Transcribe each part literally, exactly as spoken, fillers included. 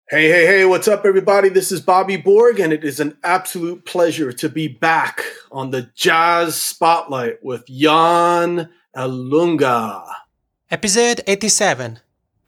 Hey, hey, hey, what's up, everybody? This is Bobby Borg, and it is an absolute pleasure to be back on the Jazz Spotlight with Jan Ilunga. Episode eighty-seven.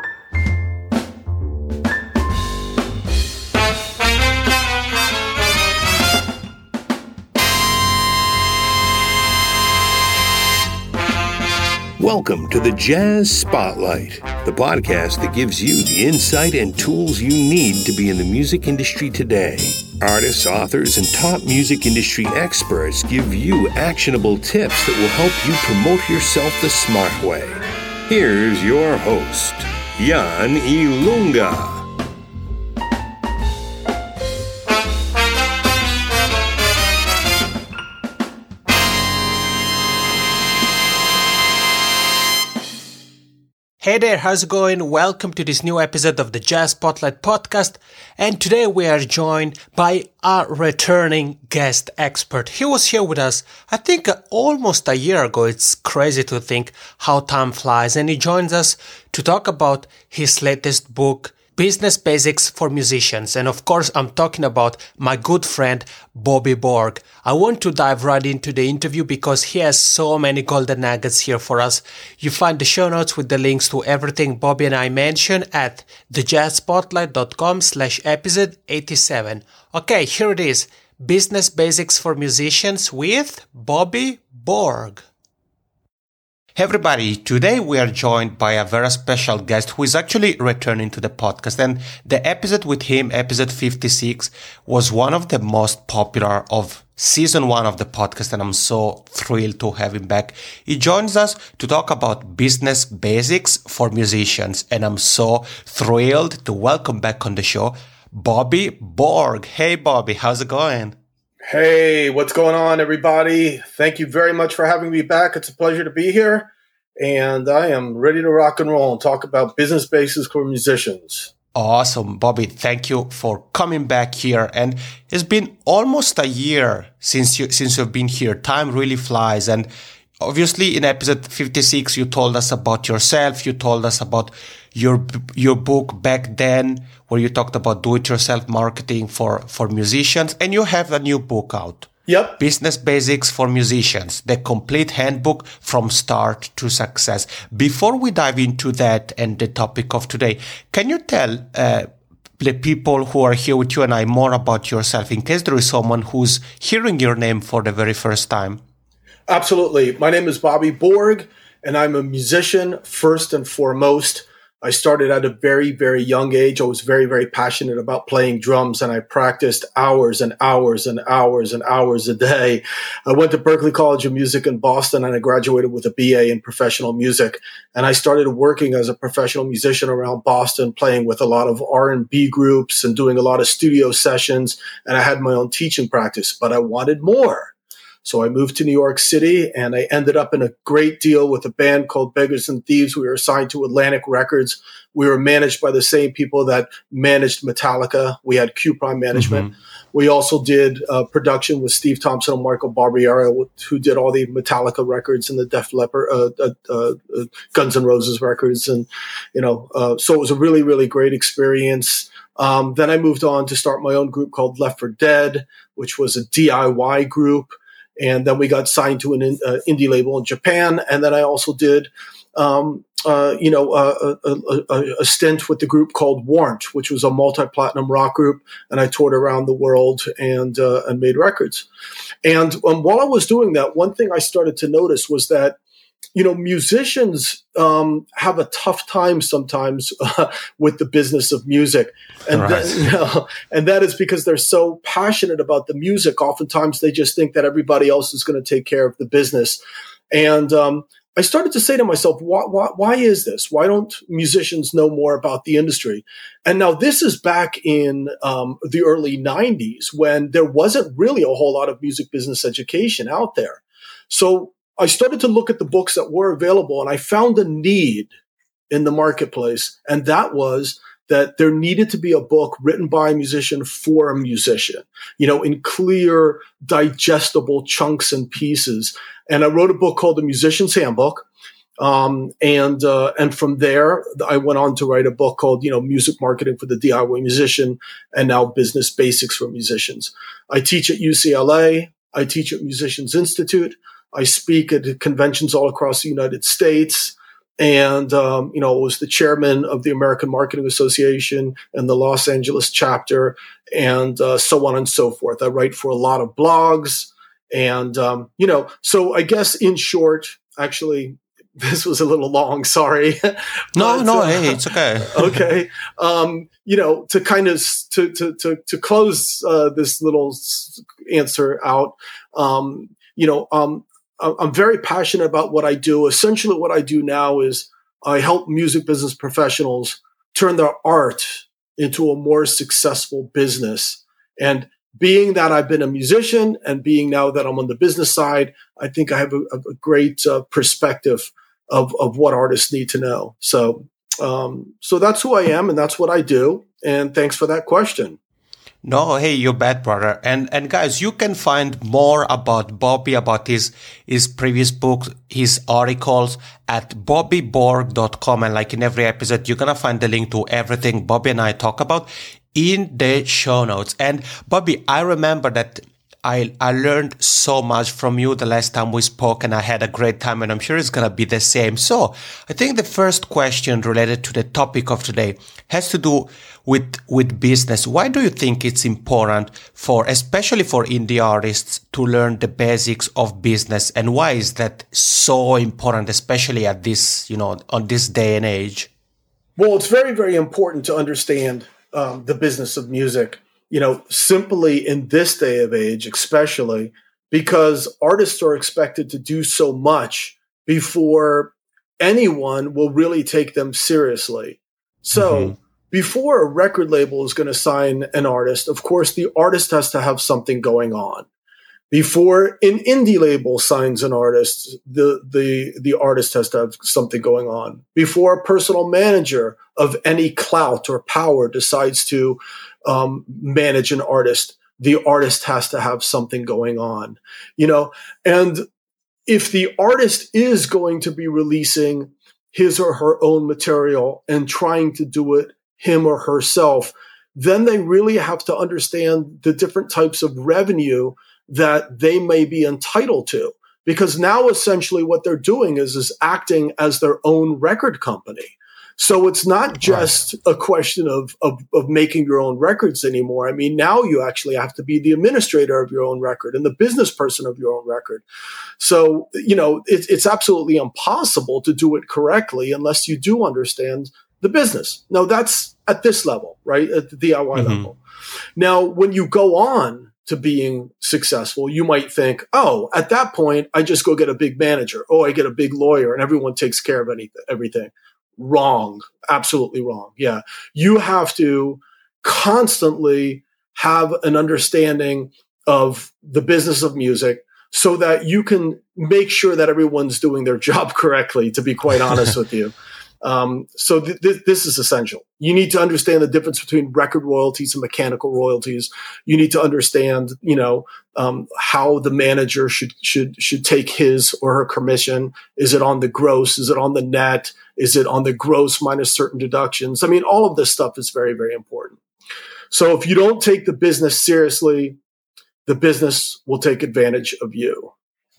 Welcome to the Jazz Spotlight, the podcast that gives you the insight and tools you need to be in the music industry today. Artists, authors, and top music industry experts give you actionable tips that will help you promote yourself the smart way. Here's your host, Jan Ilunga. Hey there, how's it going? Welcome to this new episode of the Jazz Spotlight podcast. And today we are joined by a returning guest expert. He was here with us, I think, uh, almost a year ago. It's crazy to think how time flies. And he joins us to talk about his latest book, Business Basics for Musicians. And of course, I'm talking about my good friend, Bobby Borg. I want to dive right into the interview because he has so many golden nuggets here for us. You find the show notes with the links to everything Bobby and I mentioned at thejazzspotlight.com slash episode 87. Okay, here it is. Business Basics for Musicians with Bobby Borg. Hey everybody, today we are joined by a very special guest who is actually returning to the podcast, and the episode with him, episode fifty-six, was one of the most popular of season one of the podcast, and I'm so thrilled to have him back. He joins us to talk about business basics for musicians, and I'm so thrilled to welcome back on the show, Bobby Borg. Hey Bobby, how's it going? Hey, what's going on, everybody? Thank you very much for having me back. It's a pleasure to be here, and I am ready to rock and roll and talk about business basics for musicians. Awesome, Bobby. Thank you for coming back here. And it's been almost a year since you since you've been here. Time really flies. And obviously, in episode fifty-six, you told us about yourself. You told us about your your book back then, where you talked about do-it-yourself marketing for, for musicians. And you have a new book out. Yep. Business Basics for Musicians, the complete handbook from start to success. Before we dive into that and the topic of today, can you tell uh, the people who are here with you and I more about yourself, in case there is someone who's hearing your name for the very first time? Absolutely. My name is Bobby Borg, and I'm a musician first and foremost. I started at a very, very young age. I was very, very passionate about playing drums, and I practiced hours and hours and hours and hours a day. I went to Berklee College of Music in Boston, and I graduated with a B A in professional music. And I started working as a professional musician around Boston, playing with a lot of R and B groups and doing a lot of studio sessions. And I had my own teaching practice, but I wanted more. So I moved to New York City, and I ended up in a great deal with a band called Beggars and Thieves. We were assigned to Atlantic Records. We were managed by the same people that managed Metallica. We had Q Prime management. Mm-hmm. We also did uh, production with Steve Thompson and Michael Barbieri, who did all the Metallica records and the Def Leppard, uh, uh, uh, Guns N' Roses records. And, you know, uh, so it was a really, really great experience. Um, then I moved on to start my own group called Left for Dead, which was a D I Y group. And then we got signed to an uh, indie label in Japan. And then I also did, um, uh, you know, uh, a, a, a stint with the group called Warrant, which was a multi-platinum rock group. And I toured around the world and uh, and made records. And um, while I was doing that, one thing I started to notice was that, you know, musicians um, have a tough time sometimes uh, with the business of music. And, right. that, you know, and that is because they're so passionate about the music. Oftentimes they just think that everybody else is going to take care of the business. And um, I started to say to myself, why, why, why is this? Why don't musicians know more about the industry? And now this is back in um, the early nineties, when there wasn't really a whole lot of music business education out there. So I started to look at the books that were available, and I found a need in the marketplace. And that was that there needed to be a book written by a musician for a musician, you know, in clear, digestible chunks and pieces. And I wrote a book called The Musician's Handbook. Um, and, uh, and from there, I went on to write a book called, you know, Music Marketing for the D I Y Musician, and now Business Basics for Musicians. I teach at U C L A. I teach at Musicians Institute. I speak at conventions all across the United States. And, um, you know, was the chairman of the American Marketing Association and the Los Angeles chapter, and uh, so on and so forth. I write for a lot of blogs. And, um, you know, so I guess in short, actually, this was a little long, sorry. No, but, no, uh, hey, it's okay. okay. Um, you know, to kind of, to, to, to, to close uh, this little answer out, um, you know, um, I'm very passionate about what I do. Essentially, what I do now is I help music business professionals turn their art into a more successful business. And being that I've been a musician and being now that I'm on the business side, I think I have a, a great uh, perspective of, of what artists need to know. So, um, so that's who I am and that's what I do. And thanks for that question. No, hey, you bet, brother. And and guys, you can find more about Bobby, about his his previous books, his articles at bobby borg dot com. And like in every episode, you're gonna find the link to everything Bobby and I talk about in the show notes. And Bobby, I remember that I I learned so much from you the last time we spoke, and I had a great time, and I'm sure it's going to be the same. So I think the first question related to the topic of today has to do with, with business. Why do you think it's important for, especially for indie artists, to learn the basics of business? And why is that so important, especially at this, you know, on this day and age? Well, it's very, very important to understand um, the business of music. You know, simply in this day of age, especially because artists are expected to do so much before anyone will really take them seriously. So mm-hmm. before a record label is going to sign an artist, of course, the artist has to have something going on. Before an indie label signs an artist, the, the, the artist has to have something going on. Before a personal manager of any clout or power decides to um, manage an artist, the artist has to have something going on, you know? And if the artist is going to be releasing his or her own material and trying to do it him or herself, then they really have to understand the different types of revenue that they may be entitled to, because now essentially what they're doing is, is acting as their own record company. So it's not just right. a question of, of, of making your own records anymore. I mean, now you actually have to be the administrator of your own record and the business person of your own record. So, you know, it, it's absolutely impossible to do it correctly unless you do understand the business. Now, that's at this level, right? At the D I Y mm-hmm. level. Now, when you go on to being successful, you might think, oh, at that point, I just go get a big manager. Oh, I get a big lawyer and everyone takes care of anything, everything. Wrong. Absolutely wrong. Yeah. You have to constantly have an understanding of the business of music so that you can make sure that everyone's doing their job correctly, to be quite honest with you. Um, so th- th- this is essential. You need to understand the difference between record royalties and mechanical royalties. You need to understand, you know, um, how the manager should should should take his or her commission. Is it on the gross? Is it on the net? Is it on the gross minus certain deductions? I mean, all of this stuff is very, very important. So if you don't take the business seriously, the business will take advantage of you.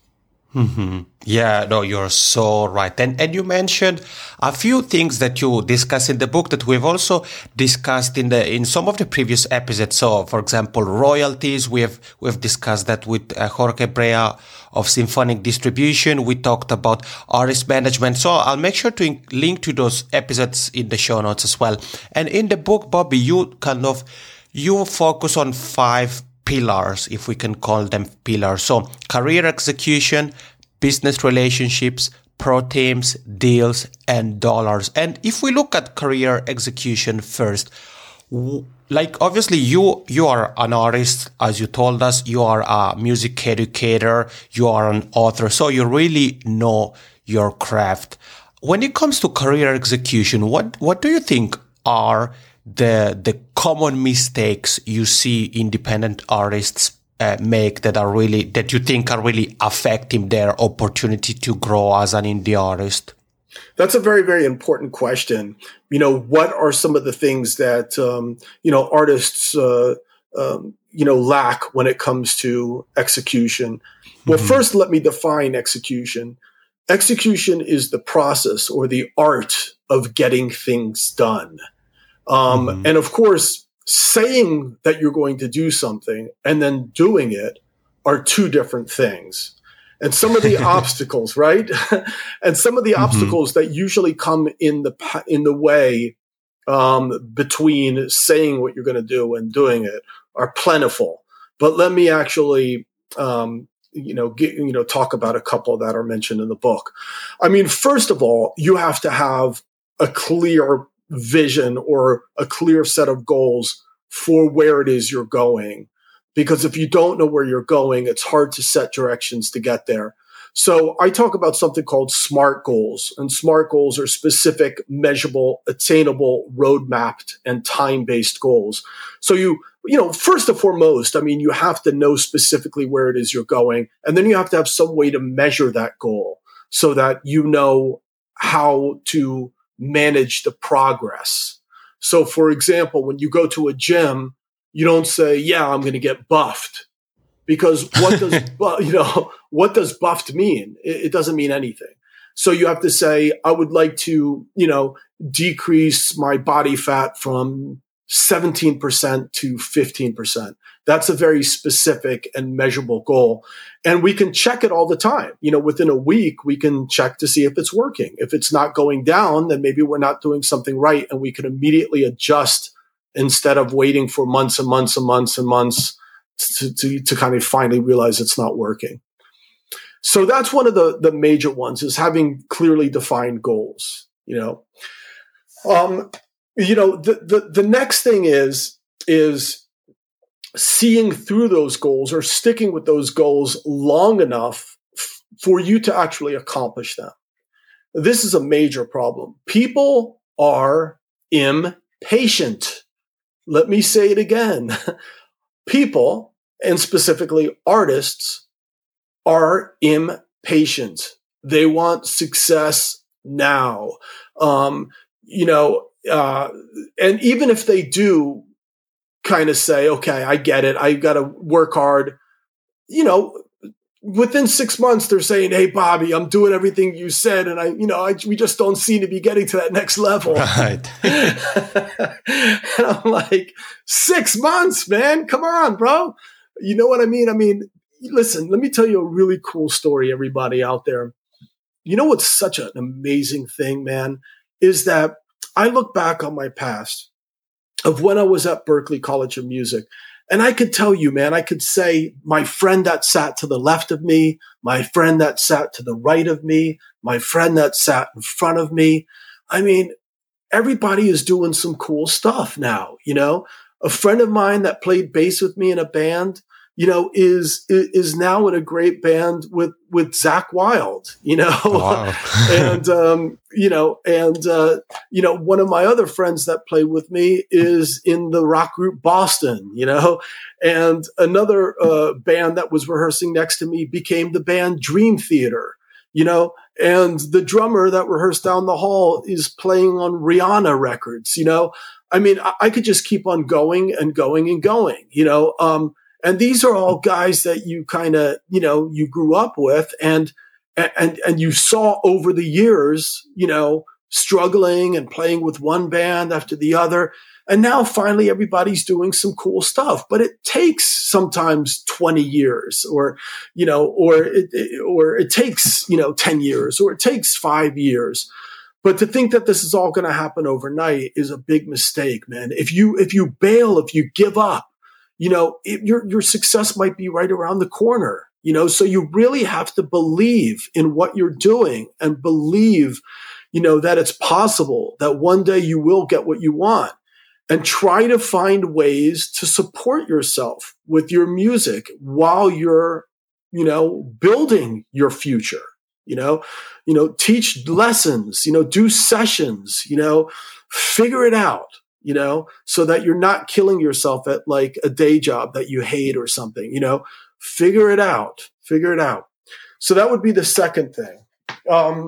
Mm-hmm. Yeah, no, you're so right. And and you mentioned a few things that you discuss in the book that we've also discussed in the in some of the previous episodes. So, for example, royalties. We have we've discussed that with uh, Jorge Brea of Symphonic Distribution. We talked about artist management. So I'll make sure to link to those episodes in the show notes as well. And in the book, Bobby, you kind of you focus on five pillars, if we can call them pillars. So career execution, business relationships, pro teams, deals, and dollars. And if we look at career execution first, like obviously you you are an artist, as you told us, you are a music educator, you are an author, so you really know your craft. When it comes to career execution, what what do you think are the the common mistakes you see independent artists uh, make that are really that you think are really affecting their opportunity to grow as an indie artist? That's a very, very important question. You know, what are some of the things that, um, you know, artists, uh, um, you know, lack when it comes to execution? Well, Mm-hmm. first, let me define execution. Execution is the process or the art of getting things done. Um, Mm-hmm. and of course, saying that you're going to do something and then doing it are two different things. And some of the obstacles, right? and some of the Mm-hmm. obstacles that usually come in the in the way um, between saying what you're going to do and doing it are plentiful. But let me actually, um, you know, get, you know, talk about a couple that are mentioned in the book. I mean, first of all, you have to have a clear vision or a clear set of goals for where it is you're going. Because if you don't know where you're going, it's hard to set directions to get there. So I talk about something called SMART goals, and SMART goals are specific, measurable, attainable, road-mapped, and time-based goals. So you, you know, first and foremost, I mean, you have to know specifically where it is you're going, and then you have to have some way to measure that goal so that you know how to manage the progress. So for example, when you go to a gym, you don't say, yeah, I'm going to get buffed, because what does, bu- you know, what does buffed mean? It, it doesn't mean anything. So you have to say, I would like to, you know, decrease my body fat from seventeen percent to fifteen percent. That's a very specific and measurable goal. And we can check it all the time. You know, within a week, we can check to see if it's working. If it's not going down, then maybe we're not doing something right, and we can immediately adjust instead of waiting for months and months and months and months to, to, to kind of finally realize it's not working. So that's one of the, the major ones, is having clearly defined goals, you know. Um, you know, the, the, the next thing is, is seeing through those goals or sticking with those goals long enough f- for you to actually accomplish them. This is a major problem. People are impatient. Let me say it again. People, and specifically artists, are impatient. They want success now. Um, you know, uh, and even if they do kind of say, okay, I get it, I got to work hard, you know, within six months, they're saying, hey, Bobby, I'm doing everything you said. And I, you know, I, we just don't seem to be getting to that next level. Right. And I'm like, six months, man, come on, bro. You know what I mean? I mean, listen, let me tell you a really cool story, everybody out there. You know what's such an amazing thing, man, is that I look back on my past of when I was at Berklee College of Music. And I could tell you, man, I could say my friend that sat to the left of me, my friend that sat to the right of me, my friend that sat in front of me. I mean, everybody is doing some cool stuff now, you know. A friend of mine that played bass with me in a band, you know, is is now in a great band with with Zakk Wylde, you know, Wow. and um, you know, and uh, you know, one of my other friends that played with me is in the rock group Boston, you know, and another uh, band that was rehearsing next to me became the band Dream Theater, you know, and the drummer that rehearsed down the hall is playing on Rihanna records, you know. I mean, I, I could just keep on going and going and going, you know. Um, And these are all guys that you kind of, you know, you grew up with and, and, and you saw over the years, you know, struggling and playing with one band after the other. And now finally everybody's doing some cool stuff, but it takes sometimes twenty years or, you know, or it, it or it takes, you know, ten years or it takes five years. But to think that this is all going to happen overnight is a big mistake, man. If you, if you bail, if you give up, you know, it, your, your success might be right around the corner, you know, so you really have to believe in what you're doing and believe, you know, that it's possible that one day you will get what you want, and try to find ways to support yourself with your music while you're, you know, building your future, you know, you know, teach lessons, you know, do sessions, you know, figure it out. You know, so that you're not killing yourself at like a day job that you hate or something, you know, figure it out, figure it out. So that would be the second thing. Um,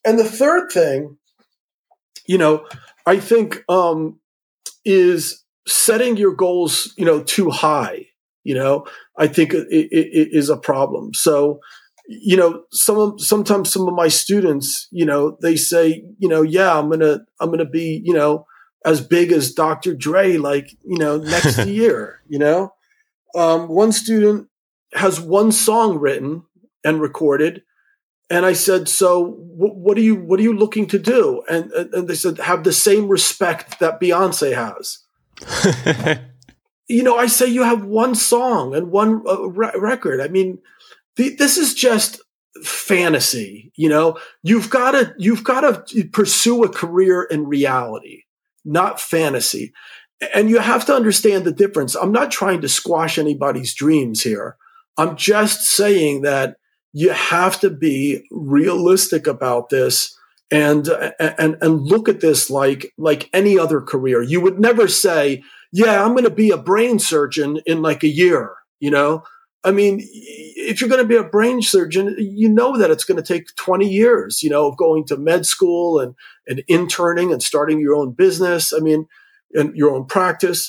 and the third thing, you know, I think um, is setting your goals, you know, too high. You know, I think it, it, it is a problem. So, you know, some sometimes some of my students, you know, they say, you know, yeah, I'm gonna I'm gonna be, you know, as big as Doctor Dre, like, you know, next year. You know, um, one student has one song written and recorded. And I said, so w- what are you, what are you looking to do? And, and they said, have the same respect that Beyonce has. You know, I say you have one song and one uh, re- record. I mean, the, this is just fantasy. You know, you've got to, you've got to pursue a career in reality, not fantasy. And you have to understand the difference. I'm not trying to squash anybody's dreams here. I'm just saying that you have to be realistic about this and, and, and look at this like, like any other career. You would never say, yeah, I'm going to be a brain surgeon in like a year. You know, I mean, if you're going to be a brain surgeon, you know that it's going to take twenty years, you know, of going to med school and, and interning and starting your own business. I mean, and your own practice.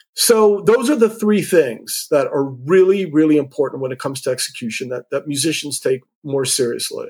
So those are the three things that are really, really important when it comes to execution that, that musicians take more seriously.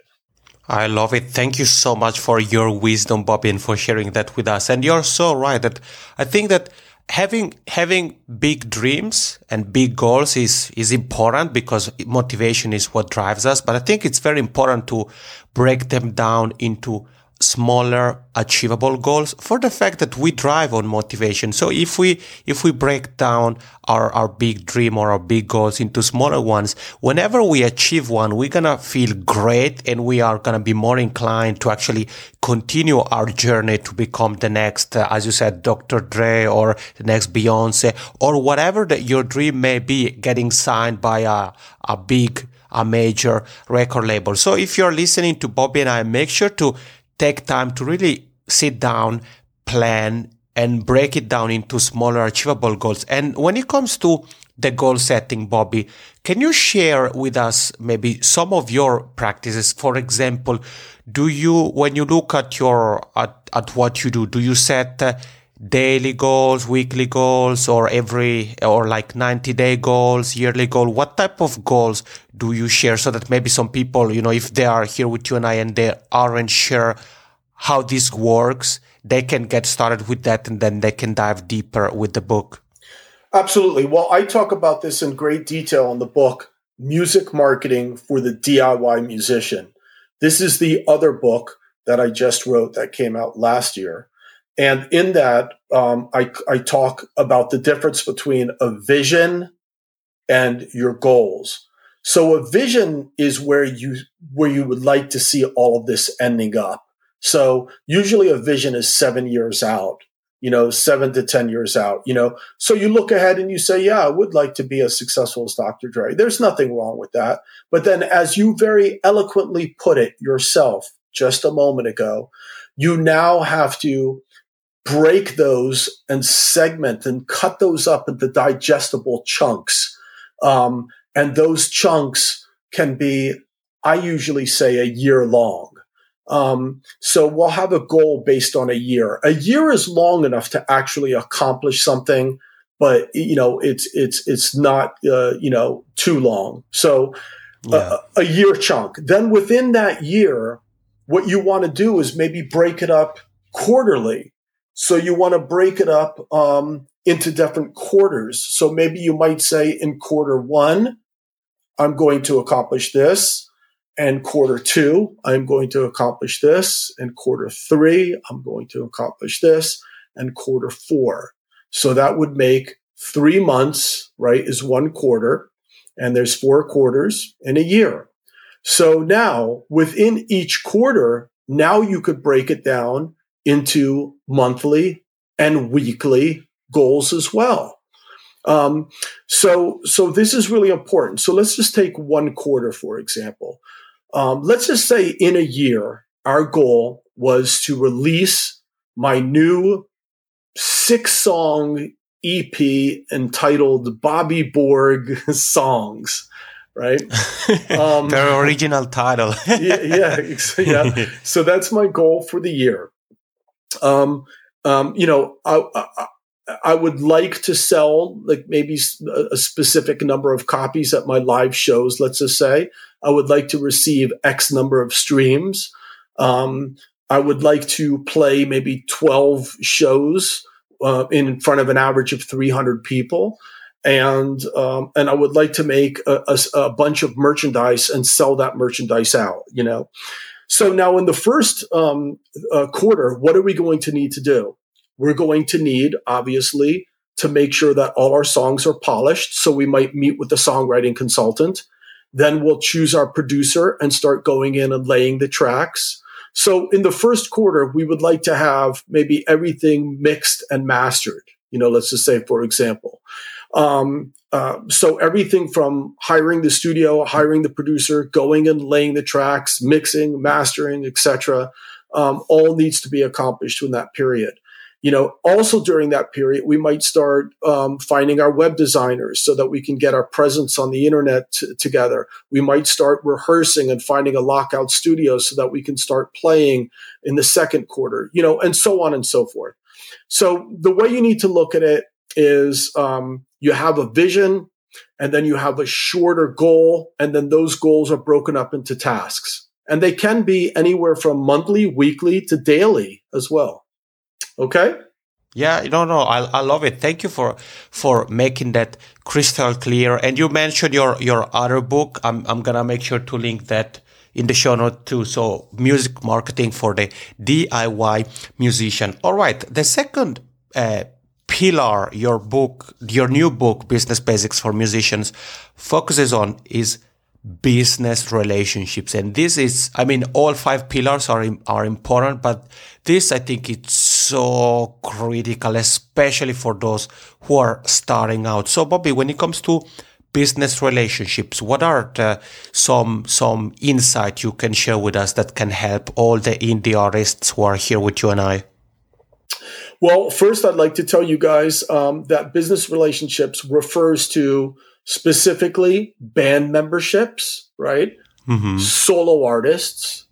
I love it. Thank you so much for your wisdom, Bobby, and for sharing that with us. And you're so right that I think that having having big dreams and big goals is is important because motivation is what drives us. But I think it's very important to break them down into smaller achievable goals for the fact that we drive on motivation. So if we if we break down our our big dream or our big goals into smaller ones, whenever we achieve one, we're gonna feel great and we are gonna be more inclined to actually continue our journey to become the next, uh, as you said, Doctor Dre or the next Beyonce or whatever that your dream may be, getting signed by a a big a major record label. So if you're listening to Bobby and I, make sure to take time to really sit down, plan, and break it down into smaller achievable goals. And when it comes to the goal setting, Bobby, can you share with us maybe some of your practices? For example, do you, when you look at your, at, at what you do, do you set uh, daily goals, weekly goals, or every, or like ninety day goals, yearly goal? What type of goals do you share so that maybe some people, you know, if they are here with you and I and they aren't sure how this works, they can get started with that and then they can dive deeper with the book? Absolutely. Well, I talk about this in great detail in the book, Music Marketing for the D I Y Musician. This is the other book that I just wrote that came out last year. And in that, um, I, I talk about the difference between a vision and your goals. So a vision is where you where you would like to see all of this ending up. So usually a vision is seven years out, you know, seven to ten years out, you know. So you look ahead and you say, yeah, I would like to be as successful as Doctor Dre. There's nothing wrong with that. But then as you very eloquently put it yourself just a moment ago, you now have to break those and segment and cut those up into digestible chunks. Um, and those chunks can be, I usually say, a year long. Um, so we'll have a goal based on a year. A year is long enough to actually accomplish something, but you know, it's, it's, it's not, uh, you know, too long. So yeah. a, a year chunk. Then within that year, what you want to do is maybe break it up quarterly. So you want to break it up um, into different quarters. So maybe you might say in quarter one, I'm going to accomplish this. And quarter two, I'm going to accomplish this. And quarter three, I'm going to accomplish this. And quarter four. So that would make three months, right, is one quarter. And there's four quarters in a year. So now within each quarter, now you could break it down into monthly and weekly goals as well. Um, so, so this is really important. So let's just take one quarter, for example. Um, let's just say in a year, our goal was to release my new six-song E P entitled Bobby Borg Songs. right? Um, Very original title. yeah, yeah, yeah. So that's my goal for the year. Um, um, you know, I, I, I would like to sell like maybe a specific number of copies at my live shows. Let's just say I would like to receive X number of streams. Um, I would like to play maybe twelve shows uh, in front of an average of three hundred people. And um, and I would like to make a, a, a bunch of merchandise and sell that merchandise out, you know. So now in the first um, uh, quarter, what are we going to need to do? We're going to need, obviously, to make sure that all our songs are polished. So we might meet with the songwriting consultant. Then we'll choose our producer and start going in and laying the tracks. So in the first quarter, we would like to have maybe everything mixed and mastered. You know, let's just say, for example. Um, uh, so everything from hiring the studio, hiring the producer, going and laying the tracks, mixing, mastering, et cetera, um, all needs to be accomplished in that period. You know, also during that period, we might start um, finding our web designers so that we can get our presence on the internet t- together. We might start rehearsing and finding a lockout studio so that we can start playing in the second quarter, you know, and so on and so forth. So the way you need to look at it is um, you have a vision and then you have a shorter goal, and then those goals are broken up into tasks. And they can be anywhere from monthly, weekly to daily as well. Okay? Yeah, no, no, I I love it. Thank you for for making that crystal clear. And you mentioned your your other book. I'm I'm gonna make sure to link that in the show note too. So music marketing for the D I Y musician. All right. The second uh, pillar, your book, your new book, Business Basics for Musicians, focuses on is business relationships. And this is, I mean, all five pillars are are important, but this, I think, it's so critical, especially for those who are starting out. So, Bobby, when it comes to business relationships, what are the, some some insight you can share with us that can help all the indie artists who are here with you and I? Well, first, I'd like to tell you guys um, that business relationships refers to specifically band memberships, right? Mm-hmm. Solo artists,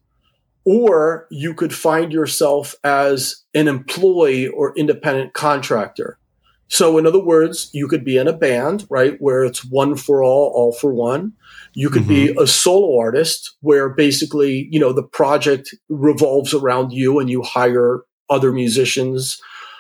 or you could find yourself as an employee or independent contractor. So in other words, you could be in a band, right, where it's one for all, all for one. You could mm-hmm. be a solo artist where basically, you know, the project revolves around you and you hire other musicians.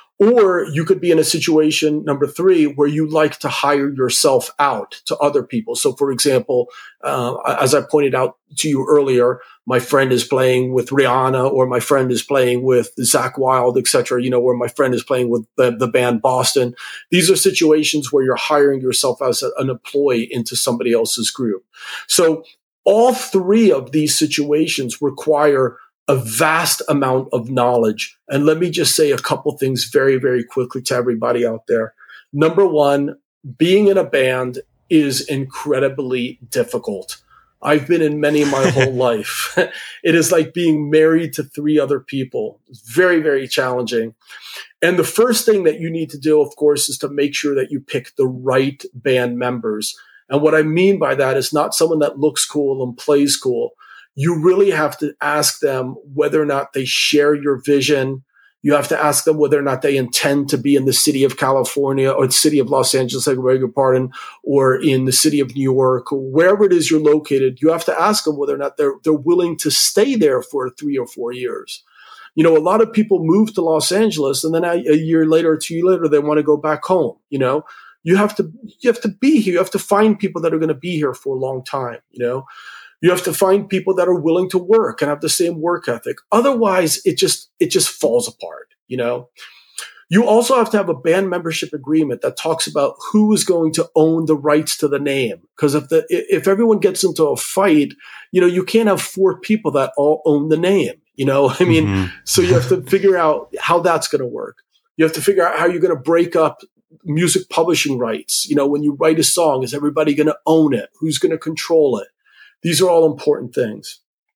Or you could be in a situation, number three, where you like to hire yourself out to other people. So, for example, uh, as I pointed out to you earlier, my friend is playing with Rihanna, or my friend is playing with Zakk Wylde, et cetera, you know, or my friend is playing with the, the band Boston. These are situations where you're hiring yourself as a, an employee into somebody else's group. So all three of these situations require a vast amount of knowledge. And let me just say a couple things very, very quickly to everybody out there. Number one, being in a band is incredibly difficult. I've been in many my whole life. It is like being married to three other people. It's very, very challenging. And the first thing that you need to do, of course, is to make sure that you pick the right band members. And what I mean by that is not someone that looks cool and plays cool. You really have to ask them whether or not they share your vision. You have to ask them whether or not they intend to be in the city of California or the city of Los Angeles, I beg your pardon, or in the city of New York, or wherever it is you're located. You have to ask them whether or not they're they're willing to stay there for three or four years. You know, a lot of people move to Los Angeles and then a, a year later or two years later, they want to go back home. You know, you have to you have to be here. You have to find people that are going to be here for a long time, you know. You have to find people that are willing to work and have the same work ethic. Otherwise, it just it just falls apart, you know. You also have to have a band membership agreement that talks about who is going to own the rights to the name. Because if the if everyone gets into a fight, you know, you can't have four people that all own the name. You know, I mean, mm-hmm. So you have to figure out how that's going to work. You have to figure out how you're going to break up music publishing rights. You know, when you write a song, is everybody going to own it? Who's going to control it? These are all important things.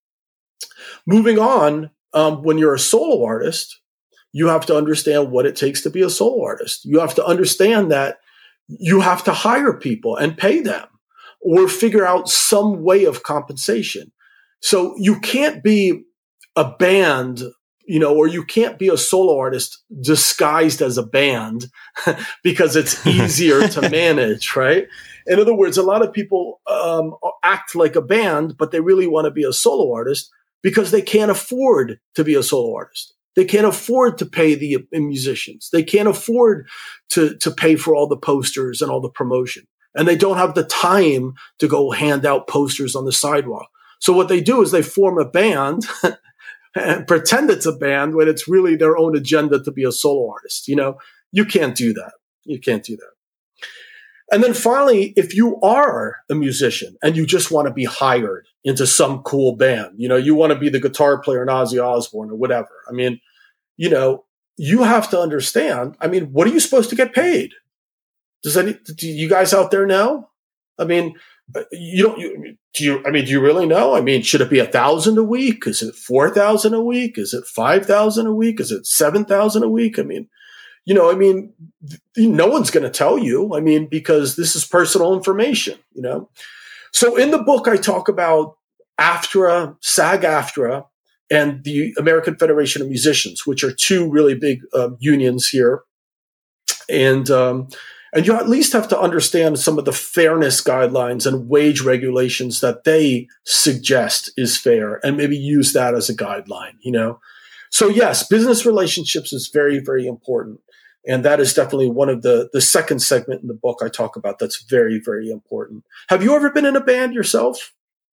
Moving on, um, when you're a solo artist, you have to understand what it takes to be a solo artist. You have to understand that you have to hire people and pay them, or figure out some way of compensation. So you can't be a band, you know, or you can't be a solo artist disguised as a band because it's easier to manage, right? In other words, a lot of people um, act like a band, but they really want to be a solo artist because they can't afford to be a solo artist. They can't afford to pay the musicians. They can't afford to, to pay for all the posters and all the promotion. And they don't have the time to go hand out posters on the sidewalk. So what they do is they form a band and pretend it's a band when it's really their own agenda to be a solo artist. You know, you can't do that. You can't do that. And then finally, if you are a musician and you just want to be hired into some cool band, you know, you want to be the guitar player in Ozzy Osbourne or whatever. I mean, you know, you have to understand, I mean, what are you supposed to get paid? Does any, do you guys out there know? I mean, you don't, you, do you, I mean, do you really know? I mean, should it be a thousand a week? Is it four thousand a week? Is it five thousand a week? Is it seven thousand a week? I mean, you know, I mean, no one's going to tell you, I mean, because this is personal information, you know? So in the book, I talk about AFTRA, SAG-AFTRA, and the American Federation of Musicians, which are two really big um, unions here. And, um, and you at least have to understand some of the fairness guidelines and wage regulations that they suggest is fair, and maybe use that as a guideline, you know? So yes, business relationships is very, very important. And that is definitely one of the, the second segment in the book I talk about that's very, very important. Have you ever been in a band yourself?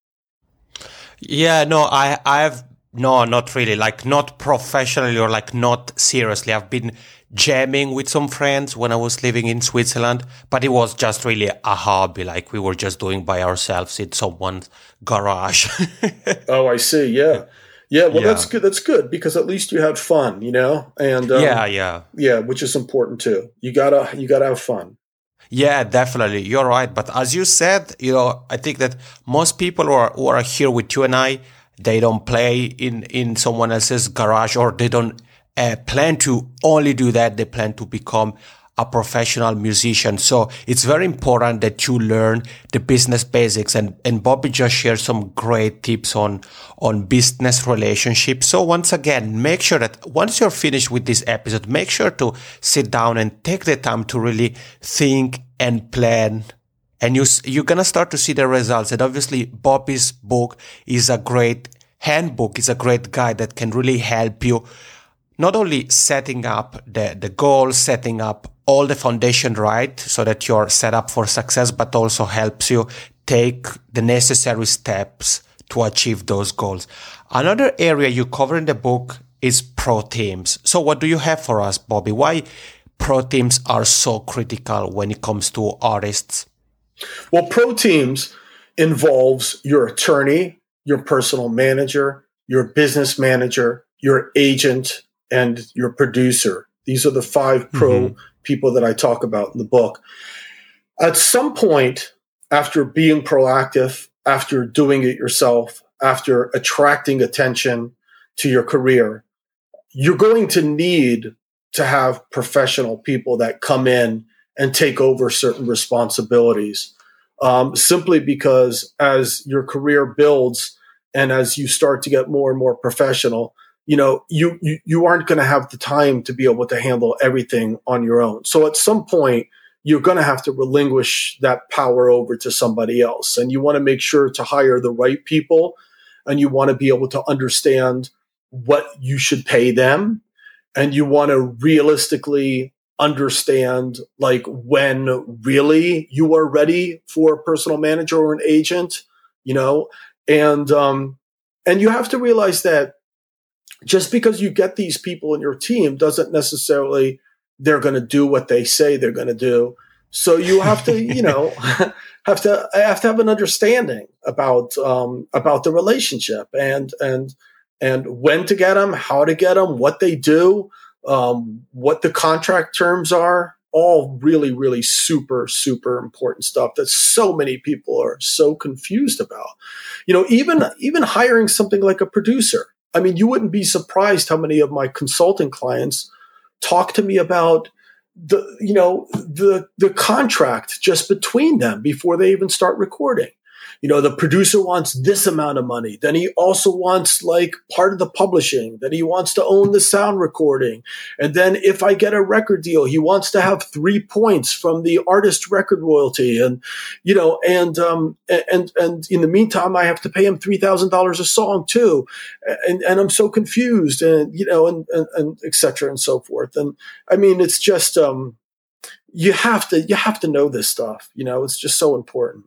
Yeah, no, I, I've, no, not really, like not professionally or like not seriously. I've been jamming with some friends when I was living in Switzerland, but it was just really a hobby. Like we were just doing by ourselves in someone's garage. Oh, I see. Yeah. Yeah, well, yeah. that's good. That's good because at least you had fun, you know, and um, yeah, yeah, yeah, which is important too. You gotta, you gotta have fun. Yeah, definitely, you're right. But as you said, you know, I think that most people who are, who are here with you and I, they don't play in in someone else's garage, or they don't uh, plan to only do that. They plan to become a professional musician. So it's very important that you learn the business basics, and, and Bobby just shared some great tips on, on business relationships. So once again, make sure that once you're finished with this episode, make sure to sit down and take the time to really think and plan. And you, you're going to start to see the results. And obviously Bobby's book is a great handbook. It's a great guide that can really help you not only setting up the, the goals, setting up all the foundation right so that you're set up for success, but also helps you take the necessary steps to achieve those goals. Another area you cover in the book is pro teams. So what do you have for us, Bobby? Why pro teams are so critical when it comes to artists? Well, pro teams involves your attorney, your personal manager, your business manager, your agent, and your producer. These are the five pro mm-hmm. people that I talk about in the book. At some point, after being proactive, after doing it yourself, after attracting attention to your career, you're going to need to have professional people that come in and take over certain responsibilities. Um, simply because as your career builds and as you start to get more and more professional, you know, you, you, you aren't going to have the time to be able to handle everything on your own. So at some point, you're going to have to relinquish that power over to somebody else. And you want to make sure to hire the right people, and you want to be able to understand what you should pay them. And you want to realistically understand like when really you are ready for a personal manager or an agent, you know, and, um, and you have to realize that just because you get these people in your team doesn't necessarily they're going to do what they say they're going to do. So you have to, you know, have to have to have an understanding about um, about the relationship and and and when to get them, how to get them, what they do, um, what the contract terms are. All really, really super, super important stuff that so many people are so confused about. You know, even even hiring something like a producer. I mean, you wouldn't be surprised how many of my consulting clients talk to me about the, you know, the, the contract just between them before they even start recording. You know, the producer wants this amount of money. Then he also wants like part of the publishing. Then he wants to own the sound recording. And then if I get a record deal, he wants to have three points from the artist record royalty. And, you know, and, um, and, and in the meantime, I have to pay him three thousand dollars a song too. And, and I'm so confused and, you know, and, and, and et cetera and so forth. And I mean, it's just, um, you have to, you have to know this stuff, you know, it's just so important.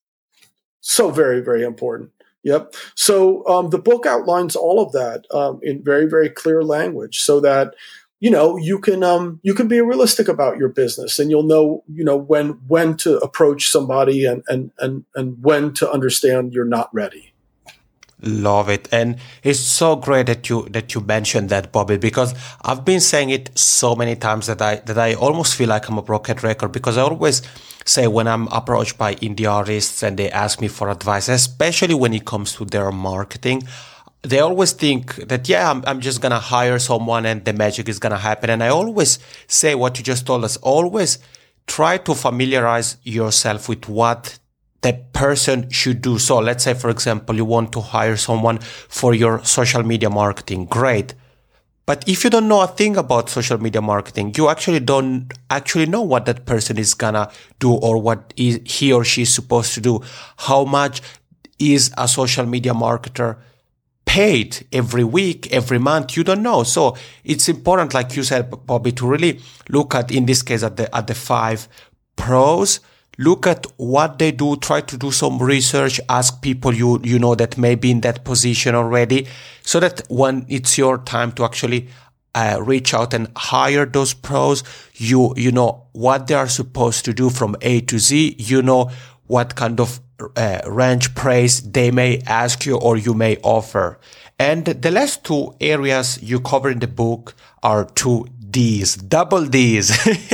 So very, very important. Yep. So um, the book outlines all of that um, in very, very clear language, so that you know you can um, you can be realistic about your business, and you'll know you know when when to approach somebody and and and and when to understand you're not ready. Love it. And it's so great that you that you mentioned that, Bobby, because I've been saying it so many times that I that I almost feel like I'm a broken record, because I always say when I'm approached by indie artists and they ask me for advice, especially when it comes to their marketing, they always think that, yeah, I'm, I'm just going to hire someone and the magic is going to happen. And I always say what you just told us, always try to familiarize yourself with what the person should do. So let's say, for example, you want to hire someone for your social media marketing. Great. But if you don't know a thing about social media marketing, you actually don't actually know what that person is gonna do or what is he or she is supposed to do. How much is a social media marketer paid every week, every month? You don't know. So it's important, like you said, Bobby, to really look at, in this case, at the at the five pros. Look at what they do, try to do some research, ask people you, you know that may be in that position already, so that when it's your time to actually uh, reach out and hire those pros, you, you know what they are supposed to do from A to Z, you know what kind of uh, range price they may ask you or you may offer. And the last two areas you cover in the book are two D's, double D's,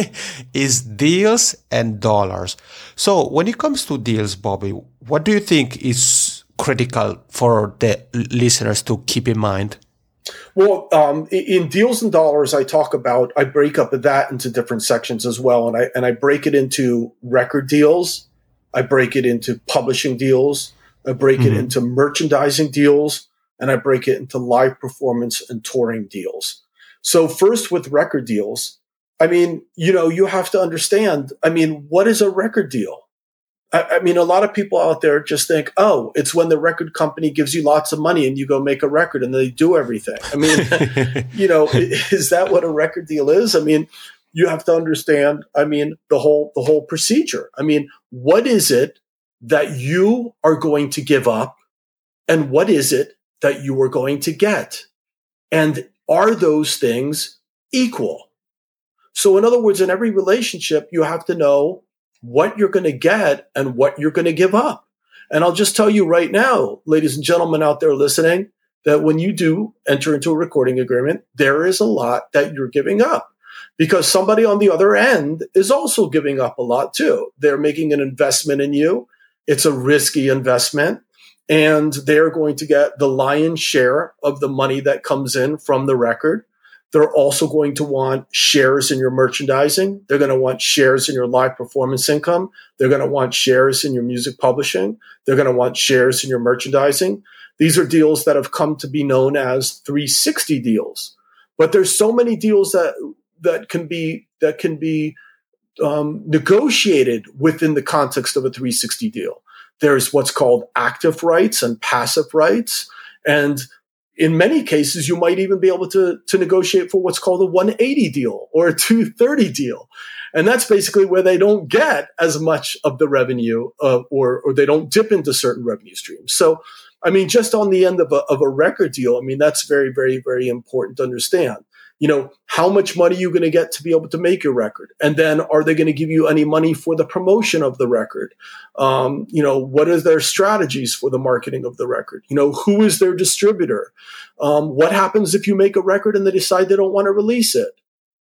is deals and dollars. So when it comes to deals, Bobby, what do you think is critical for the listeners to keep in mind? Well, um, in deals and dollars, I talk about, I break up that into different sections as well. And I, and I break it into record deals. I break it into publishing deals. I break mm-hmm. it into merchandising deals, and I break it into live performance and touring deals. So first with record deals, I mean, you know, you have to understand, I mean, what is a record deal? I, I mean, a lot of people out there just think, oh, it's when the record company gives you lots of money and you go make a record and they do everything. I mean, you know, is that what a record deal is? I mean, you have to understand, I mean, the whole, the whole procedure. I mean, what is it that you are going to give up? And what is it that you are going to get? And are those things equal? So in other words, in every relationship, you have to know what you're going to get and what you're going to give up. And I'll just tell you right now, ladies and gentlemen out there listening, that when you do enter into a recording agreement, there is a lot that you're giving up, because somebody on the other end is also giving up a lot too. They're making an investment in you. It's a risky investment. And they're going to get the lion's share of the money that comes in from the record. They're also going to want shares in your merchandising. They're going to want shares in your live performance income. They're going to want shares in your music publishing. They're going to want shares in your merchandising. These are deals that have come to be known as three sixty deals. But there's so many deals that that can be that can be um, negotiated within the context of a three sixty deal. There's what's called active rights and passive rights. And in many cases, you might even be able to, to negotiate for what's called a one eighty deal or a two thirty deal. And that's basically where they don't get as much of the revenue uh, or, or they don't dip into certain revenue streams. So, I mean, just on the end of a, of a record deal, I mean, that's very, very, very important to understand. You know, how much money are you going to get to be able to make your record? And then are they going to give you any money for the promotion of the record? Um, you know, what are their strategies for the marketing of the record? You know, who is their distributor? Um, what happens if you make a record and they decide they don't want to release it?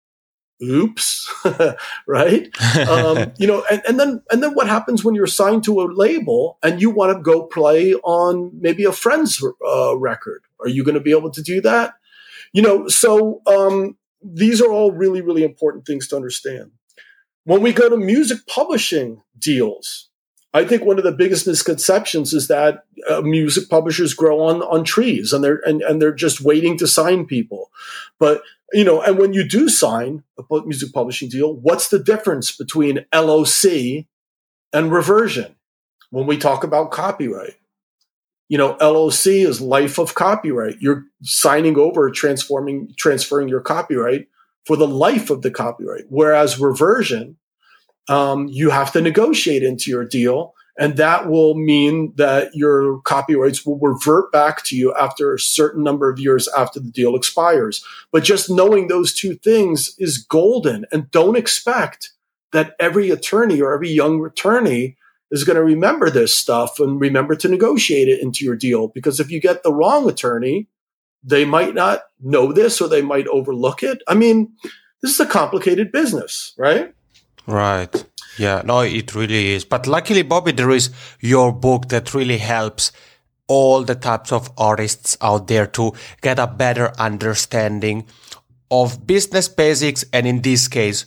Oops, right? um, you know, and, and then and then what happens when you're signed to a label and you want to go play on maybe a friend's uh, record? Are you going to be able to do that? You know, so um, these are all really, really important things to understand. When we go to music publishing deals, I think one of the biggest misconceptions is that uh, music publishers grow on, on trees and they're and, and they're just waiting to sign people. But, you know, and when you do sign a music publishing deal, what's the difference between L O C and reversion when we talk about copyright? You know, L O C is life of copyright. You're signing over, transforming, transferring your copyright for the life of the copyright. Whereas reversion, um, you have to negotiate into your deal, and that will mean that your copyrights will revert back to you after a certain number of years after the deal expires. But just knowing those two things is golden, and don't expect that every attorney or every young attorney is going to remember this stuff and remember to negotiate it into your deal. Because if you get the wrong attorney, they might not know this or they might overlook it. I mean, this is a complicated business, right? Right. Yeah, no, it really is. But luckily, Bobby, there is your book that really helps all the types of artists out there to get a better understanding of business basics, and in this case,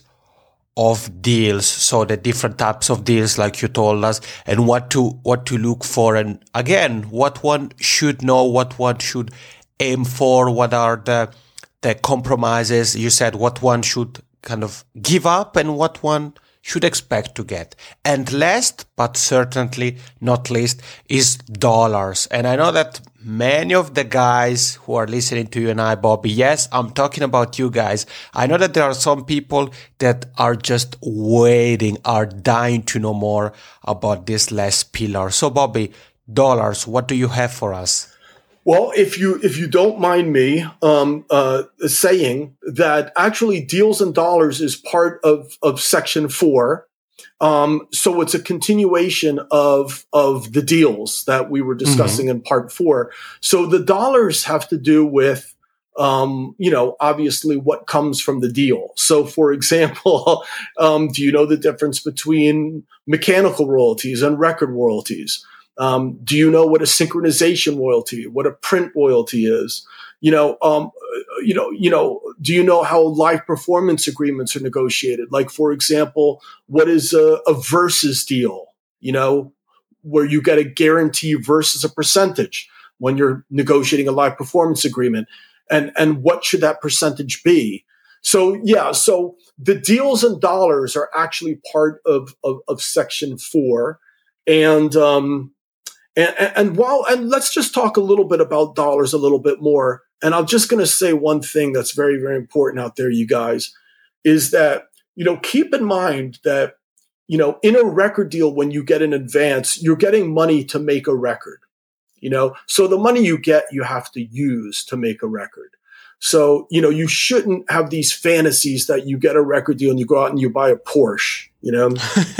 of deals. So the different types of deals, like you told us, and what to what to look for, and again, what one should know, what one should aim for, what are the the compromises. You said what one should kind of give up and what one should expect to get. And last, but certainly not least, is dollars. And I know that many of the guys who are listening to you and I, Bobby, yes, I'm talking about you guys. I know that there are some people that are just waiting, are dying to know more about this last pillar. So, Bobby, dollars, what do you have for us? Well, if you if you don't mind me um, uh, saying that actually deals and dollars is part of, of section four. Um, so it's a continuation of of the deals that we were discussing mm-hmm. in part four. So the dollars have to do with, um, you know, obviously what comes from the deal. So, for example, um, do you know the difference between mechanical royalties and record royalties? Um, do you know what a synchronization royalty, what a print royalty is? You know, um, you know, you know, do you know how live performance agreements are negotiated? Like, for example, what is a, a versus deal? You know, where you get a guarantee versus a percentage when you're negotiating a live performance agreement, and and what should that percentage be? So yeah, so the deals and dollars are actually part of of, of section four, and um, And, and while, and let's just talk a little bit about dollars a little bit more. And I'm just going to say one thing that's very, very important out there, you guys, is that, you know, keep in mind that, you know, in a record deal, when you get an advance, you're getting money to make a record, you know, so the money you get, you have to use to make a record. So, you know, you shouldn't have these fantasies that you get a record deal and you go out and you buy a Porsche, you know.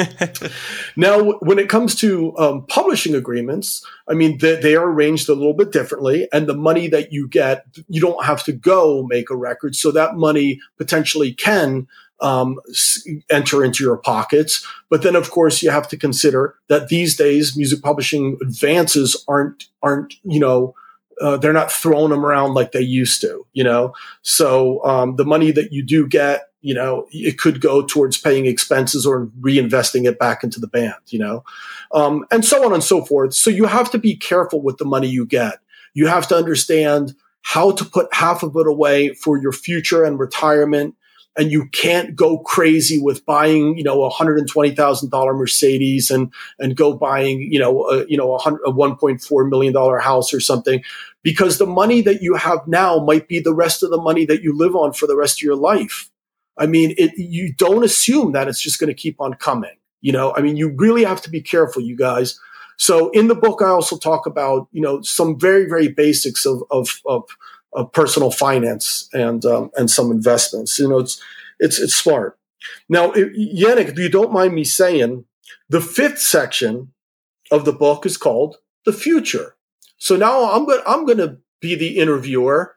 Now, when it comes to um, publishing agreements, I mean, they, they are arranged a little bit differently. And the money that you get, you don't have to go make a record. So that money potentially can um, enter into your pockets. But then, of course, you have to consider that these days, music publishing advances aren't, aren't, you know, Uh, they're not throwing them around like they used to, you know? So um, the money that you do get, you know, it could go towards paying expenses or reinvesting it back into the band, you know, um, and so on and so forth. So you have to be careful with the money you get. You have to understand how to put half of it away for your future and retirement. And you can't go crazy with buying, you know, a one hundred twenty thousand dollars Mercedes and, and go buying, you know, a, you know, a, a one point four million dollars house or something, because the money that you have now might be the rest of the money that you live on for the rest of your life. I mean, it, you don't assume that it's just going to keep on coming. You know, I mean, you really have to be careful, you guys. So in the book, I also talk about, you know, some very, very basics of, of, of, of personal finance and um, and some investments. You know, it's it's it's smart. Now, if, Yannick, if you don't mind me saying, the fifth section of the book is called The Future. So now I'm going I'm going to be the interviewer,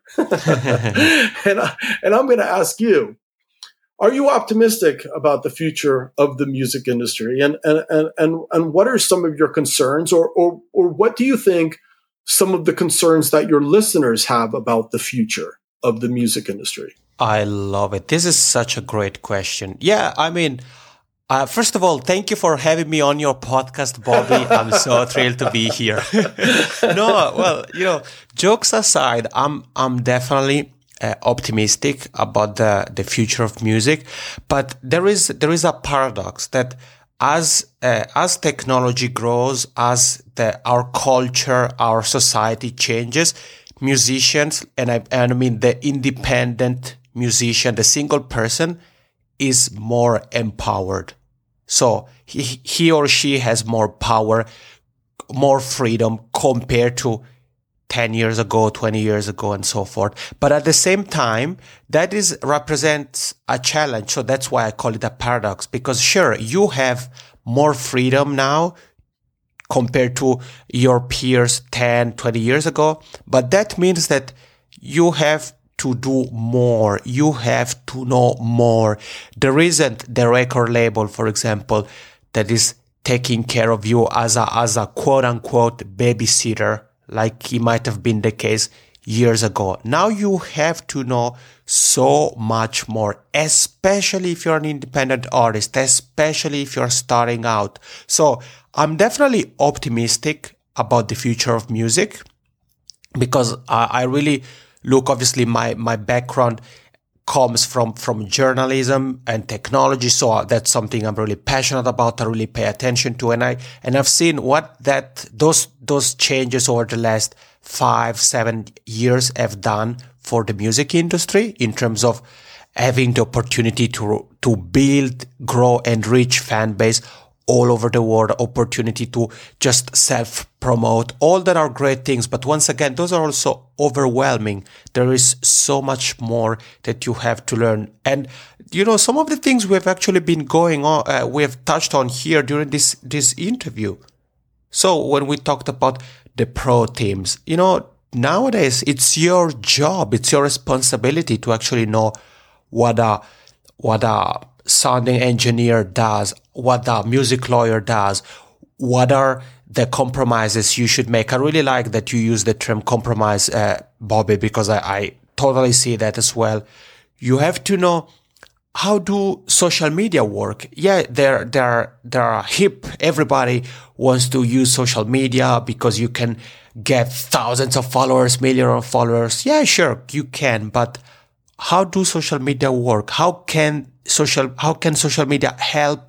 and I, and I'm going to ask you: are you optimistic about the future of the music industry, and and and and, and what are some of your concerns, or or or what do you think some of the concerns that your listeners have about the future of the music industry? I love it. This is such a great question. Yeah, I mean, uh, first of all, thank you for having me on your podcast, Bobby. I'm so thrilled to be here. No, well, you know, jokes aside, I'm I'm definitely uh, optimistic about the the future of music, but there is there is a paradox that as uh, as technology grows, as the our culture, our society changes, musicians, and I, and I mean the independent musician, the single person, is more empowered. So he, he or she has more power, more freedom compared to ten years ago, twenty years ago, and so forth. But at the same time, that is represents a challenge. So that's why I call it a paradox, because sure, you have more freedom now compared to your peers ten, twenty years ago. But that means that you have to do more. You have to know more. There isn't the record label, for example, that is taking care of you as a, as a quote unquote babysitter, like it might have been the case years ago. Now you have to know so much more, especially if you're an independent artist, especially if you're starting out. So I'm definitely optimistic about the future of music, because I, I really look, obviously my, my background comes from, from journalism and technology. So that's something I'm really passionate about. I really pay attention to. And I, and I've seen what that, those, those changes over the last five, seven years have done for the music industry in terms of having the opportunity to, to build, grow and reach fan base all over the world, opportunity to just self-promote. All that are great things. But once again, those are also overwhelming. There is so much more that you have to learn. And, you know, some of the things we have actually been going on, uh, we have touched on here during this, this interview. So when we talked about the pro teams, you know, nowadays it's your job, it's your responsibility to actually know what a, what a sounding engineer does, what the music lawyer does, what are the compromises you should make. I really like that you use the term compromise, uh, Bobby, because I, I totally see that as well. You have to know how do social media work. Yeah, they're, they're, they're hip. Everybody wants to use social media because you can get thousands of followers, millions of followers. Yeah, sure, you can. But how do social media work? How can social, how can social media help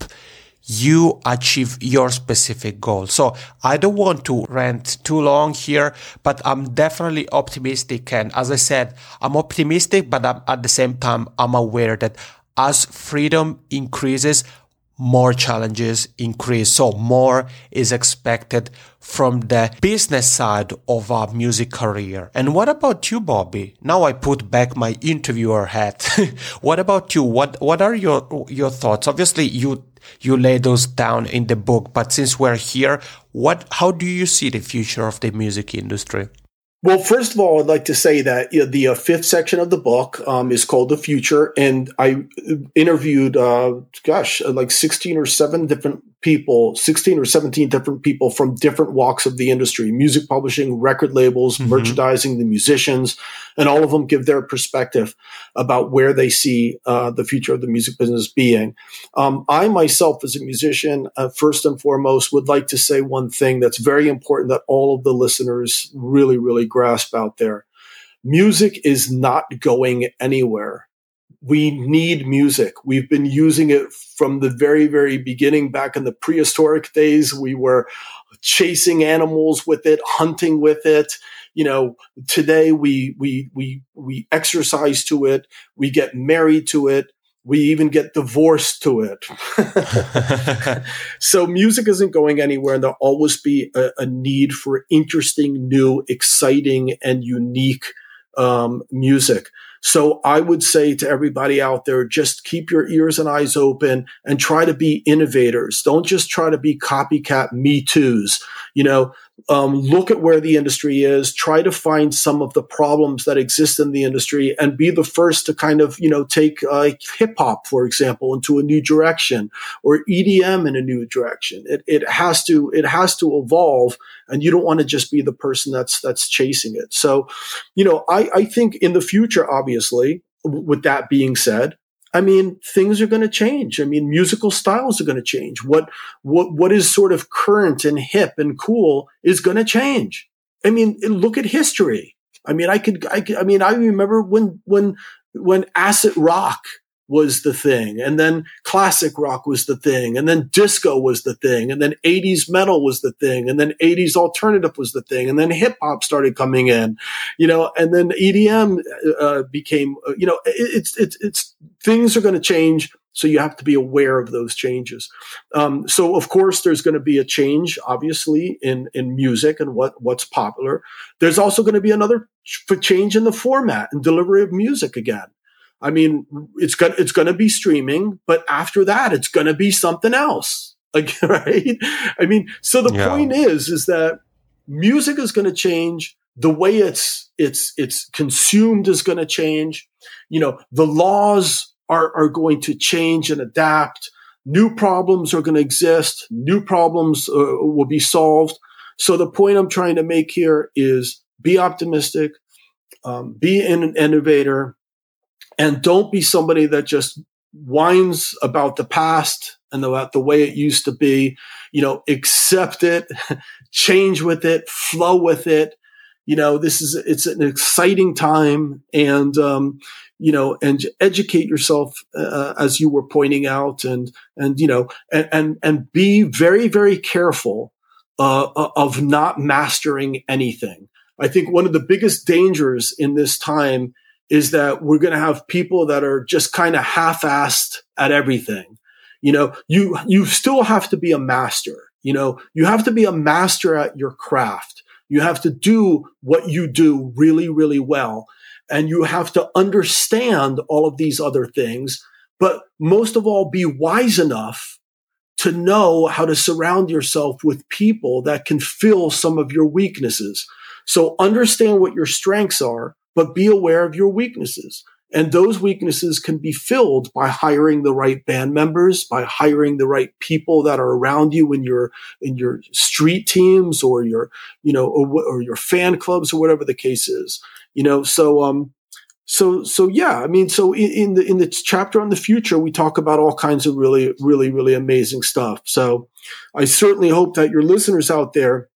you achieve your specific goal? So I don't want to rant too long here, but I'm definitely optimistic. And as I said, I'm optimistic, but I'm, at the same time, I'm aware that as freedom increases, more challenges increase. So more is expected from the business side of our music career. And what about you, Bobby? Now I put back my interviewer hat. What about you? What what are your your thoughts? Obviously, you you lay those down in the book, but since we're here, what how do you see the future of the music industry? Well, first of all, I'd like to say that you know, the uh, fifth section of the book um, is called The Future. And I interviewed, uh, gosh, like sixteen or seven different people, sixteen or seventeen different people from different walks of the industry, music publishing, record labels, mm-hmm. merchandising, the musicians, and all of them give their perspective about where they see uh, the future of the music business being. Um, I myself, as a musician, uh, first and foremost, would like to say one thing that's very important that all of the listeners really, really grasp out there. Music is not going anywhere. We need music. We've been using it from the very, very beginning. Back in the prehistoric days, we were chasing animals with it, hunting with it. You know, today we, we, we, we exercise to it. We get married to it. We even get divorced to it. So music isn't going anywhere, and there'll always be a, a need for interesting, new, exciting, and unique um, music. So I would say to everybody out there, just keep your ears and eyes open and try to be innovators. Don't just try to be copycat Me Too's. You know, um, look at where the industry is, try to find some of the problems that exist in the industry, and be the first to kind of, you know, take uh, hip hop, for example, into a new direction, or E D M in a new direction. It, it has to, it has to evolve, and you don't want to just be the person that's, that's chasing it. So, you know, I, I think in the future, obviously, with that being said, I mean, things are going to change. I mean, musical styles are going to change. What, what, what is sort of current and hip and cool is going to change. I mean, look at history. I mean, I could, I could, I mean, I remember when, when, when acid rock was the thing, and then classic rock was the thing, and then disco was the thing, and then eighties metal was the thing, and then eighties alternative was the thing, and then hip hop started coming in, you know, and then E D M uh, became, uh, you know, it, it's, it's, it's, things are going to change. So you have to be aware of those changes. Um, so of course there's going to be a change, obviously, in, in music and what, what's popular. There's also going to be another ch- change in the format and delivery of music again. I mean, it's going it's going to be streaming, but after that, it's going to be something else. Like, right? I mean, so the yeah. point is, is that music is going to change. The way it's, it's, it's consumed is going to change. You know, the laws are, are going to change and adapt. New problems are going to exist. New problems uh, will be solved. So the point I'm trying to make here is be optimistic, um, be an innovator, and don't be somebody that just whines about the past and about the way it used to be. You know, accept it, change with it, flow with it. You know, this is, it's an exciting time, and, um, you know, and educate yourself, uh, as you were pointing out, and, and, you know, and, and, and be very, very careful, uh, of not mastering anything. I think one of the biggest dangers in this time is that we're going to have people that are just kind of half-assed at everything. You know, you, you still have to be a master. You know, you have to be a master at your craft. You have to do what you do really, really well. And you have to understand all of these other things, but most of all, be wise enough to know how to surround yourself with people that can fill some of your weaknesses. So understand what your strengths are, but be aware of your weaknesses. And those weaknesses can be filled by hiring the right band members, by hiring the right people that are around you in your, in your street teams or your, you know, or, or your fan clubs or whatever the case is, you know, so, um, so, so yeah, I mean, so in, in the, in the chapter on the future, we talk about all kinds of really, really, really amazing stuff. So I certainly hope that your listeners out there,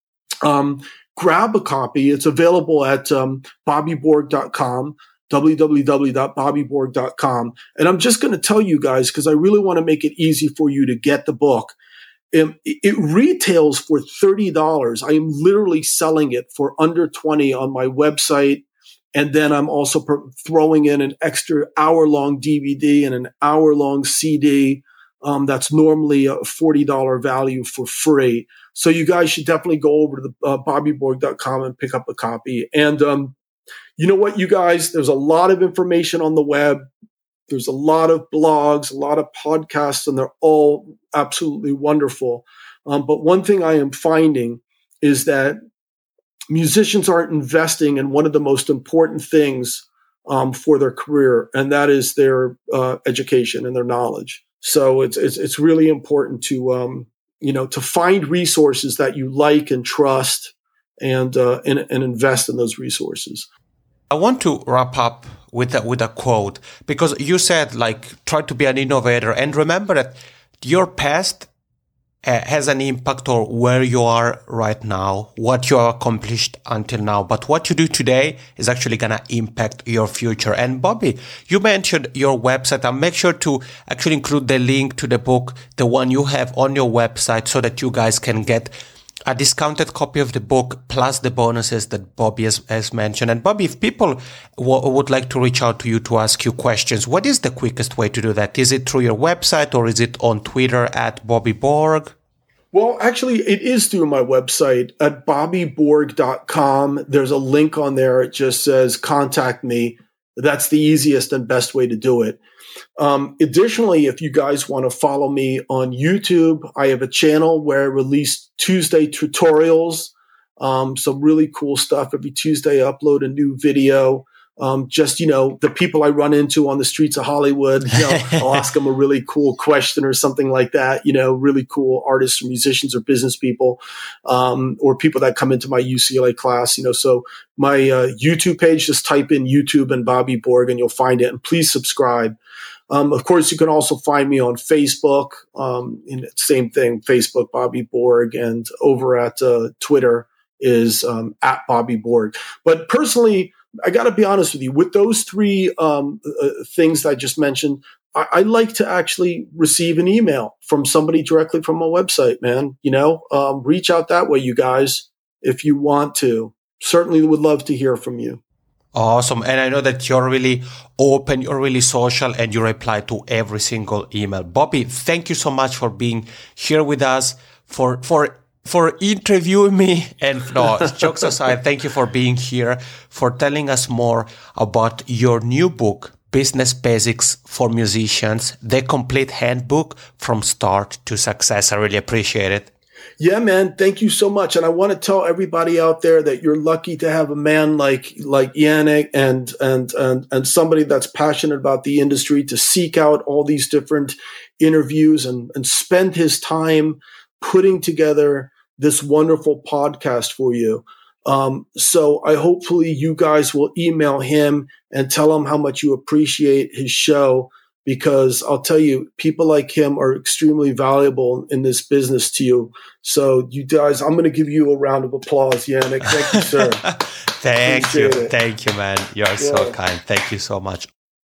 um, grab a copy. It's available at, um, bobby borg dot com. w w w dot bobby borg dot com. And I'm just going to tell you guys, because I really want to make it easy for you to get the book. It, it retails for thirty dollars. I am literally selling it for under twenty dollars on my website. And then I'm also pro- throwing in an extra hour-long D V D and an hour-long C D. Um, that's normally a forty dollars value for free. So you guys should definitely go over to the uh, bobby borg dot com and pick up a copy. And, um, you know what, you guys, there's a lot of information on the web. There's a lot of blogs, a lot of podcasts, and they're all absolutely wonderful. Um, but one thing I am finding is that musicians aren't investing in one of the most important things um, for their career, and that is their uh, education and their knowledge. So it's it's, it's really important to um, you know to find resources that you like and trust, and uh, and, and invest in those resources. I want to wrap up with a, with a quote, because you said, like, try to be an innovator, and remember that your past uh, has an impact on where you are right now, what you have accomplished until now, but what you do today is actually going to impact your future. And Bobby, you mentioned your website, and make sure to actually include the link to the book, the one you have on your website, so that you guys can get a discounted copy of the book plus the bonuses that Bobby has, has mentioned. And Bobby, if people w- would like to reach out to you to ask you questions, what is the quickest way to do that? Is it through your website, or is it on Twitter at Bobby Borg? Well, actually, it is through my website at bobby borg dot com. There's a link on there. It just says contact me. That's the easiest and best way to do it. Um, additionally, if you guys want to follow me on YouTube, I have a channel where I release Tuesday tutorials, um, some really cool stuff. Every Tuesday I upload a new video. Um, just, you know, the people I run into on the streets of Hollywood, you know, I'll ask them a really cool question or something like that, you know, really cool artists or musicians or business people, um, or people that come into my U C L A class, you know. So my uh, YouTube page, just type in YouTube and Bobby Borg and you'll find it. And please subscribe. Um, of course, you can also find me on Facebook, um, in same thing, Facebook, Bobby Borg, and over at uh, Twitter is um, at Bobby Borg. But personally, I got to be honest with you, with those three um, uh, things that I just mentioned, I-, I like to actually receive an email from somebody directly from my website, man. You know, um, reach out that way, you guys, if you want to. Certainly would love to hear from you. Awesome. And I know that you're really open, you're really social, and you reply to every single email. Bobby, thank you so much for being here with us, for for for interviewing me. And no, jokes aside, thank you for being here, for telling us more about your new book, Business Basics for Musicians, the complete handbook from start to success. I really appreciate it. Yeah, man. Thank you so much. And I want to tell everybody out there that you're lucky to have a man like, like Yannick and, and, and, and somebody that's passionate about the industry to seek out all these different interviews and, and spend his time putting together this wonderful podcast for you. Um, so I hopefully you guys will email him and tell him how much you appreciate his show, because I'll tell you, people like him are extremely valuable in this business to you. So you guys, I'm going to give you a round of applause, Yannick. Thank you, sir. Thank appreciate you. It. Thank you, man. You're yeah. so kind. Thank you so much.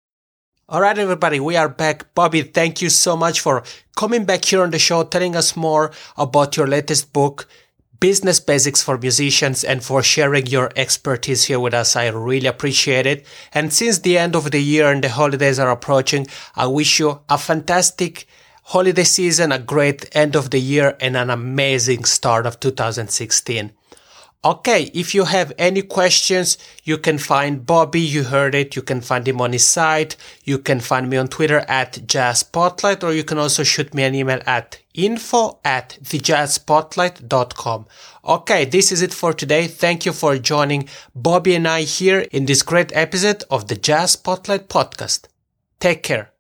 All right, everybody, we are back. Bobby, thank you so much for coming back here on the show, telling us more about your latest book, Business Basics for Musicians, and for sharing your expertise here with us. I really appreciate it. And since the end of the year and the holidays are approaching, I wish you a fantastic holiday season, a great end of the year, and an amazing start of two thousand sixteen. Okay, if you have any questions, you can find Bobby. You heard it. You can find him on his site. You can find me on Twitter at Jazz Spotlight, or you can also shoot me an email at info at the jazz spotlight dot com. Okay, this is it for today. Thank you for joining Bobby and I here in this great episode of the Jazz Spotlight podcast. Take care.